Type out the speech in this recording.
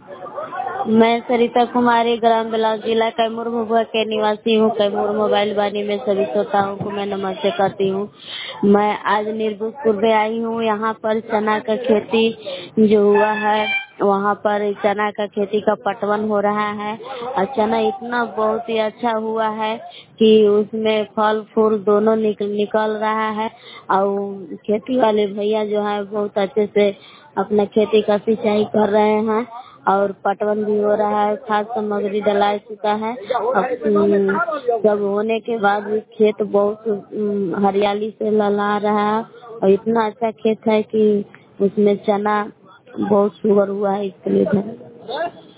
मैं सरिता कुमारी ग्राम बिलास जिला कैमूर महुआ के निवासी हूँ। कैमूर मोबाइल वाणी में सभी श्रोताओं को मैं नमस्ते करती हूँ। मैं आज निर्भुजपुर में आई हूँ। यहाँ पर चना का खेती जो हुआ है, वहाँ पर चना का खेती का पटवन हो रहा है और चना इतना बहुत ही अच्छा हुआ है कि उसमें फल फूल दोनों निकल रहा है। और खेती वाले भैया जो है बहुत अच्छे से अपना खेती का सिंचाई कर रहे हैं और पटवन भी हो रहा है। खाद सामग्री डला चुका है। अब सब होने के बाद भी खेत बहुत हरियाली से लहला रहा है और इतना अच्छा खेत है कि उसमें चना बहुत सुगर हुआ है। इसके लिए